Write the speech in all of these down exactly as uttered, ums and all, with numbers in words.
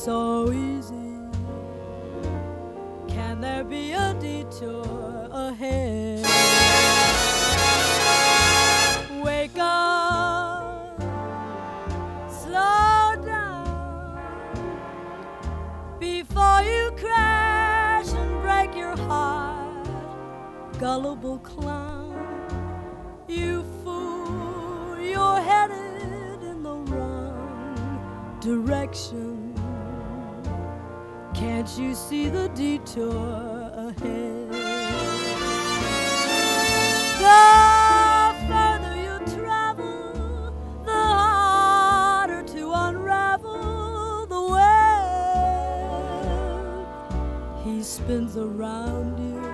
so easy. Can there be a detour ahead? Wake up, slow down before you crash and break your heart. Gullible clown, you fool, you're headed in the wrong direction. Can't you see the detour ahead? The further you travel, the harder to unravel the web. He spins around you.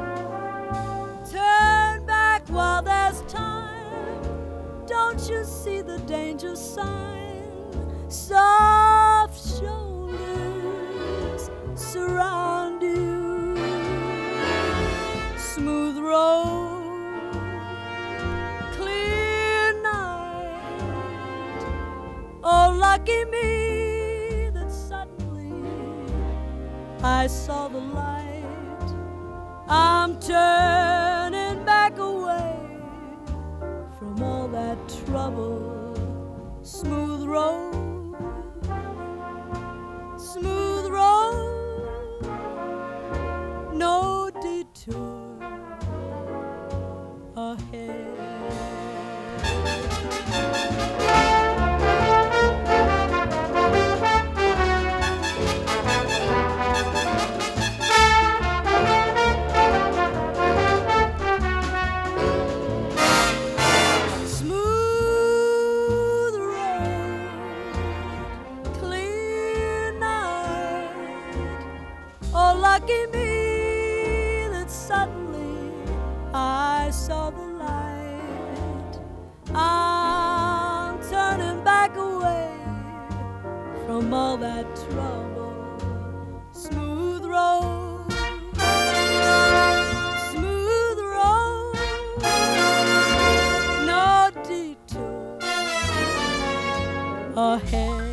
Turn back while there's time. Don't you see the danger sign? Soft shoulders surround you. Smooth road, clear night. Oh, lucky me that suddenly I saw the light. I'm turning back away from all that trouble. Smooth road, smooth road, no detour ahead. Smooth road, clear night. Oh, lucky me that suddenly I saw the light. I'm turning back away from all that trouble. Smooth road, smooth road, no detour ahead.